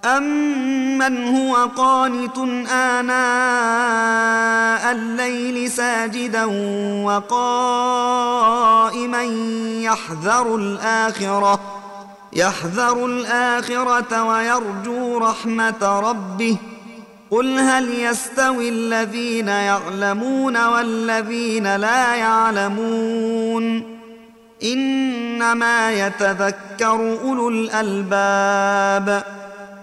أَمَّنْ هُوَ قَانِتٌ آنَاءَ اللَّيْلِ سَاجِدًا وَقَائِمًا يَحْذَرُ الْآخِرَةَ وَيَرْجُو رَحْمَةَ رَبِّهِ قُلْ هَلْ يَسْتَوِي الَّذِينَ يَعْلَمُونَ وَالَّذِينَ لَا يَعْلَمُونَ إِنَّمَا يَتَذَكَّرُ أُولُو الْأَلْبَابِ